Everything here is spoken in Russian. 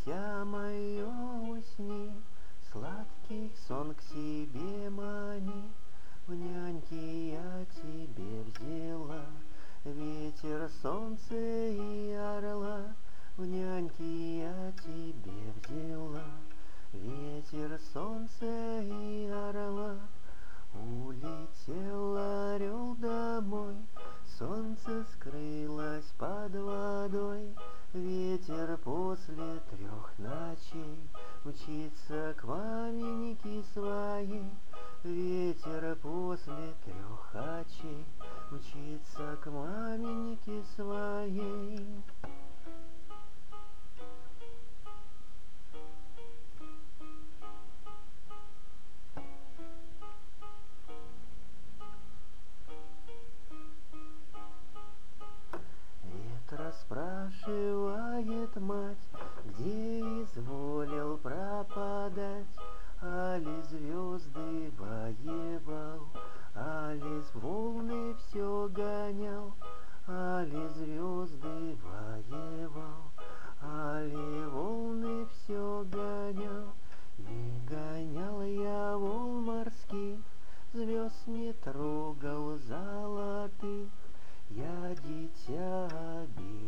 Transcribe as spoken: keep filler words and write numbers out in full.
Дитя мое, усни, сладкий сон к себе мани. В няньки я тебе взяла ветер, солнце и орла. В няньки я тебе взяла ветер, солнце и орла. Улетел орел домой, солнце скрылось под водой. Ветер после трех ночей мчится к маменьке своей. Ветер после трех очей мчится к маменьке своей. Ветра спрашивает мать, где изволил пропадать. Али звезды воевал, али волны все гонял. Али звезды воевал, али волны все гонял. Не гонял я волн морских, звезд не трогал золотых. Я дитя